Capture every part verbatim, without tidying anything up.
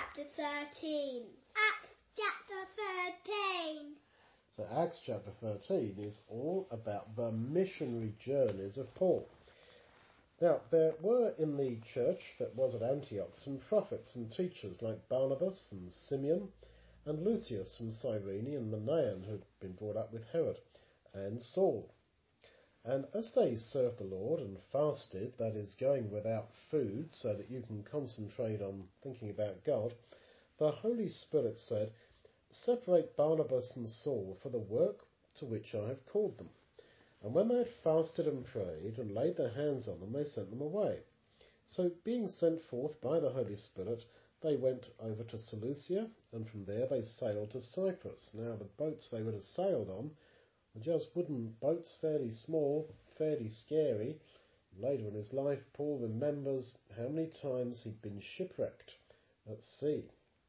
chapter thirteen. Acts chapter thirteen. So Acts chapter thirteen is all about the missionary journeys of Paul. Now, there were in the church that was at Antioch some prophets and teachers like Barnabas and Simeon and Lucius from Cyrene and Manaen, who had been brought up with Herod, and Saul. And as they served the Lord and fasted, that is, going without food so that you can concentrate on thinking about God, the Holy Spirit said, "Separate Barnabas and Saul for the work to which I have called them." And when they had fasted and prayed and laid their hands on them, they sent them away. So being sent forth by the Holy Spirit, they went over to Seleucia, and from there they sailed to Cyprus. Now the boats they would have sailed on were just wooden boats, fairly small, fairly scary. Later in his life, Paul remembers how many times he'd been shipwrecked at sea.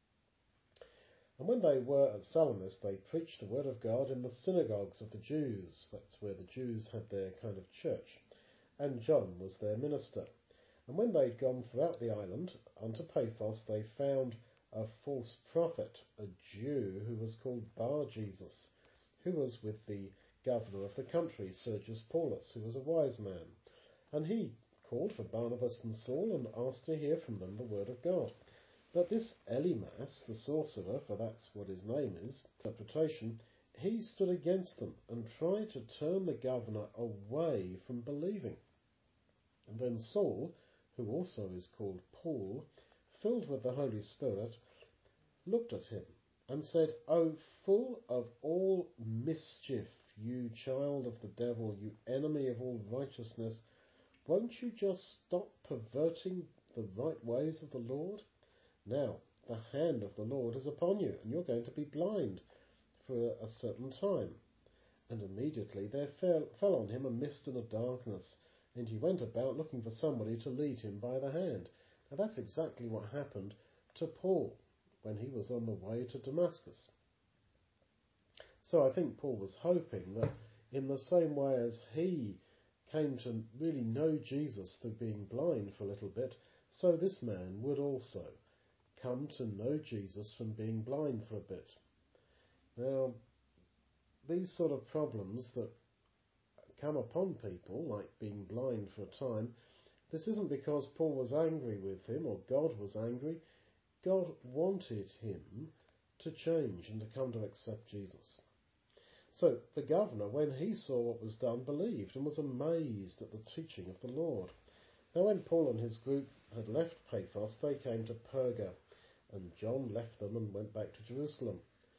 And when they were at Salamis, they preached the word of God in the synagogues of the Jews. That's where the Jews had their kind of church. And John was their minister. And when they'd gone throughout the island unto Paphos, they found a false prophet, a Jew, who was called Bar-Jesus, who was with the governor of the country, Sergius Paulus, who was a wise man. And he called for Barnabas and Saul and asked to hear from them the word of God. But this Elymas, the sorcerer, for that's what his name is, interpretation, he stood against them and tried to turn the governor away from believing. And then Saul, who also is called Paul, filled with the Holy Spirit, looked at him and said, "O full of all mischief, you child of the devil, you enemy of all righteousness, won't you just stop perverting the right ways of the Lord? Now, the hand of the Lord is upon you, and you're going to be blind for a certain time." And immediately there fell, fell on him a mist and a darkness, and he went about looking for somebody to lead him by the hand. Now that's exactly what happened to Paul when he was on the way to Damascus. So I think Paul was hoping that in the same way as he came to really know Jesus through being blind for a little bit, so this man would also come to know Jesus from being blind for a bit. Now, these sort of problems that come upon people, like being blind for a time, this isn't because Paul was angry with him or God was angry. God wanted him to change and to come to accept Jesus. So the governor, when he saw what was done, believed and was amazed at the teaching of the Lord. Now when Paul and his group had left Paphos, they came to Perga, and John left them and went back to Jerusalem.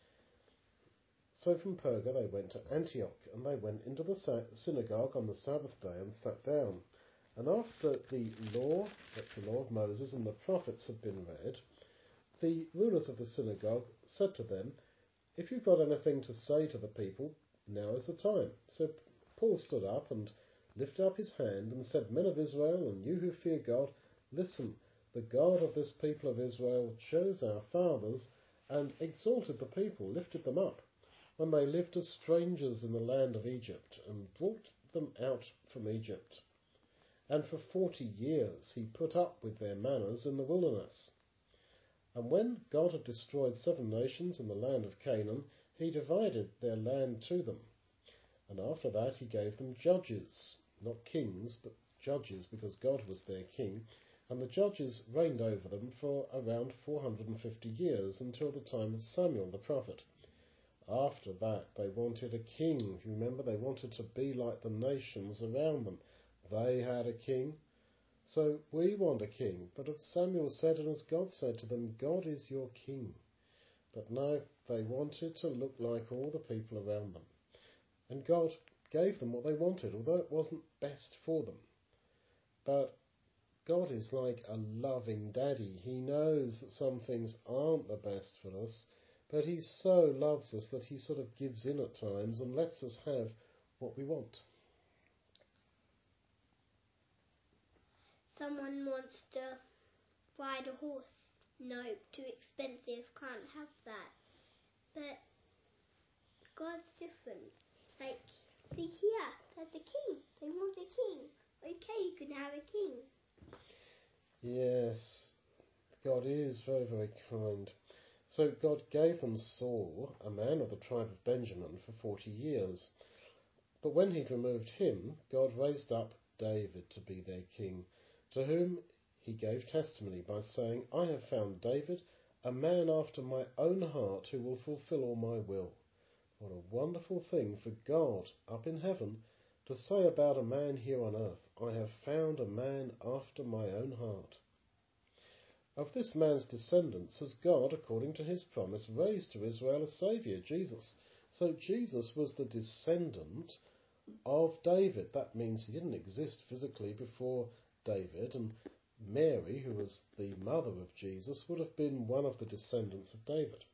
So from Perga they went to Antioch, and they went into the synagogue on the Sabbath day and sat down. And after the law, that's the law of Moses, and the prophets had been read, the rulers of the synagogue said to them, "If you've got anything to say to the people, now is the time." So Paul stood up and lifted up his hand and said, "Men of Israel, and you who fear God, listen. The God of this people of Israel chose our fathers and exalted the people, lifted them up, when they lived as strangers in the land of Egypt, and brought them out from Egypt. And for forty years he put up with their manners in the wilderness. And when God had destroyed seven nations in the land of Canaan, he divided their land to them. And after that he gave them judges, not kings, but judges, because God was their king. And the judges reigned over them for around four hundred fifty years, until the time of Samuel the prophet. After that they wanted a king. If you remember, they wanted to be like the nations around them. They had a king. So we want a king. But as Samuel said, and as God said to them, God is your king. But no, they wanted to look like all the people around them. And God gave them what they wanted, although it wasn't best for them. But God is like a loving daddy. He knows that some things aren't the best for us, but he so loves us that he sort of gives in at times and lets us have what we want. Someone wants to ride a horse. No, too expensive, can't have that. But God's different. Like, see here, there's a king. They want a king. Okay, you can have a king. Yes, God is very, very kind. So God gave them Saul, a man of the tribe of Benjamin, for forty years. But when he'd removed him, God raised up David to be their king, to whom he gave testimony by saying, I have found David, a man after my own heart, who will fulfill all my will. What a wonderful thing for God up in heaven to say about a man here on earth, I have found a man after my own heart. Of this man's descendants has God, according to his promise, raised to Israel a Saviour, Jesus. So Jesus was the descendant of David. That means he didn't exist physically before David, and Mary, who was the mother of Jesus, would have been one of the descendants of David.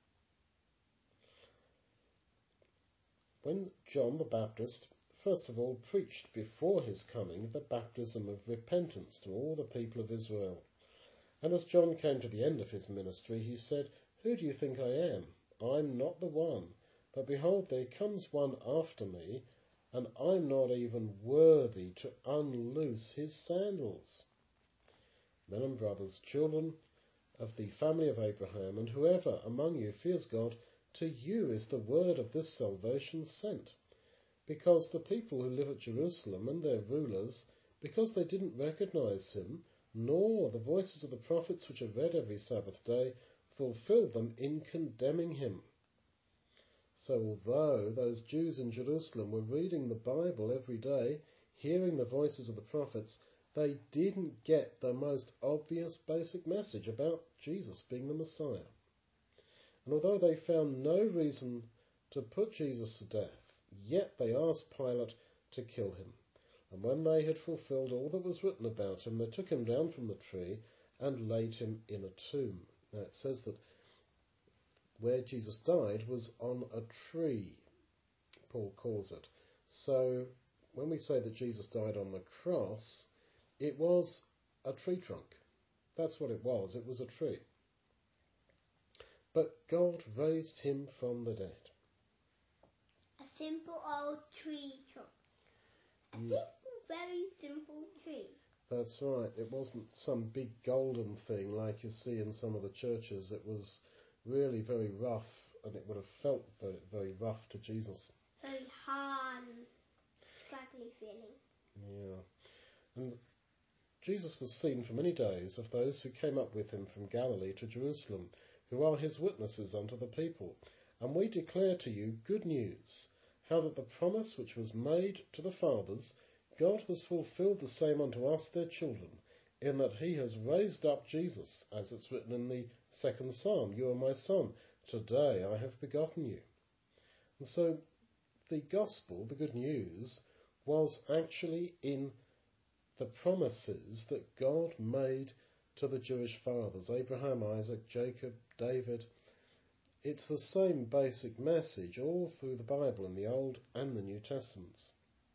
When John the Baptist first of all preached before his coming the baptism of repentance to all the people of Israel, and as John came to the end of his ministry, he said, Who do you think I am? I'm not the one, but behold, there comes one after me, and I'm not even worthy to unloose his sandals. Men and brothers, children of the family of Abraham, and whoever among you fears God, to you is the word of this salvation sent. Because the people who live at Jerusalem and their rulers, because they didn't recognize him, nor the voices of the prophets which are read every Sabbath day, fulfilled them in condemning him. So although those Jews in Jerusalem were reading the Bible every day, hearing the voices of the prophets, they didn't get the most obvious basic message about Jesus being the Messiah. And although they found no reason to put Jesus to death, yet they asked Pilate to kill him. And when they had fulfilled all that was written about him, they took him down from the tree and laid him in a tomb. Now it says that where Jesus died was on a tree, Paul calls it. So when we say that Jesus died on the cross, it was a tree trunk. That's what it was. It was a tree. But God raised him from the dead. A simple old tree trunk. A Mm. simple, very simple tree. That's right. It wasn't some big golden thing like you see in some of the churches. It was really very rough, and it would have felt very, very rough to Jesus. Very hard and scraggly feeling. Yeah. And Jesus was seen for many days of those who came up with him from Galilee to Jerusalem, who are his witnesses unto the people. And we declare to you good news, how that the promise which was made to the fathers, God has fulfilled the same unto us their children, in that he has raised up Jesus, as it's written in the second psalm, You are my son, today I have begotten you. And so the gospel, the good news, was actually in the promises that God made to the Jewish fathers, Abraham, Isaac, Jacob, David. It's the same basic message all through the Bible in the Old and the New Testaments.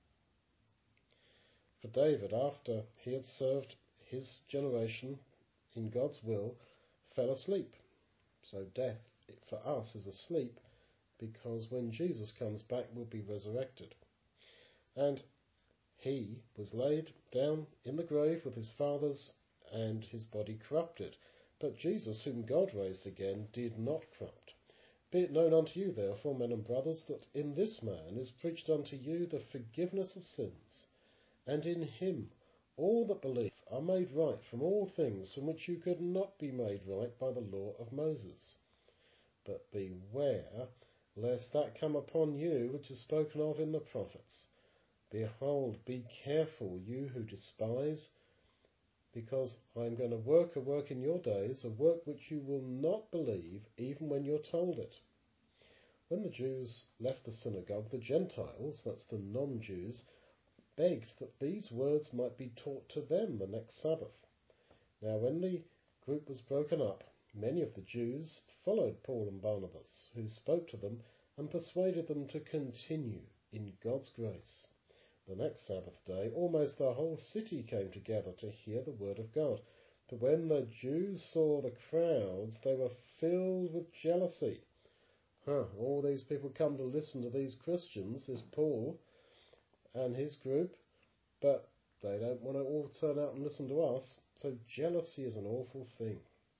For David, after he had served his generation in God's will, fell asleep. So death for us is asleep, because when Jesus comes back we'll be resurrected. And he was laid down in the grave with his fathers, and his body corrupted. But Jesus, whom God raised again, did not corrupt. Be it known unto you, therefore, men and brothers, that in this man is preached unto you the forgiveness of sins, and in him all that believe are made right from all things from which you could not be made right by the law of Moses. But beware, lest that come upon you which is spoken of in the prophets. Behold, be careful, you who despise, because I am going to work a work in your days, a work which you will not believe, even when you're told it. When the Jews left the synagogue, the Gentiles, that's the non-Jews, begged that these words might be taught to them the next Sabbath. Now when the group was broken up, many of the Jews followed Paul and Barnabas, who spoke to them and persuaded them to continue in God's grace. The next Sabbath day, almost the whole city came together to hear the word of God. But when the Jews saw the crowds, they were filled with jealousy. Huh, all these people come to listen to these Christians, this Paul and his group, but they don't want to all turn out and listen to us. So jealousy is an awful thing.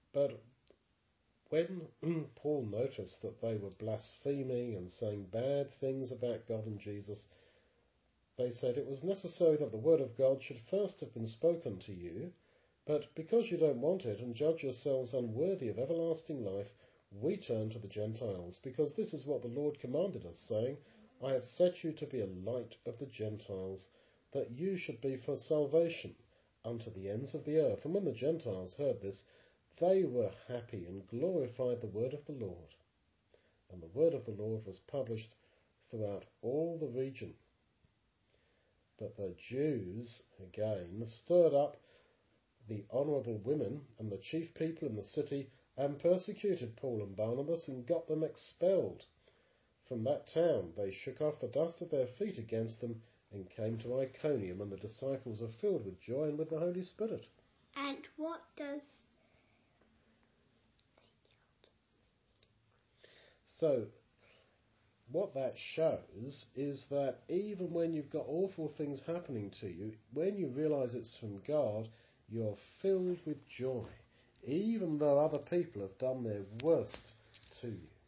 But when Paul noticed that they were blaspheming and saying bad things about God and Jesus, they said it was necessary that the word of God should first have been spoken to you, but because you don't want it and judge yourselves unworthy of everlasting life, we turn to the Gentiles, because this is what the Lord commanded us, saying, I have set you to be a light of the Gentiles, that you should be for salvation unto the ends of the earth. And when the Gentiles heard this, they were happy and glorified the word of the Lord. And the word of the Lord was published throughout all the region. But the Jews, again, stirred up the honourable women and the chief people in the city, and persecuted Paul and Barnabas, and got them expelled. From that town they shook off the dust of their feet against them, and came to Iconium, and the disciples were filled with joy and with the Holy Spirit. And what does... So, what that shows is that even when you've got awful things happening to you, when you realise it's from God, you're filled with joy, even though other people have done their worst to you.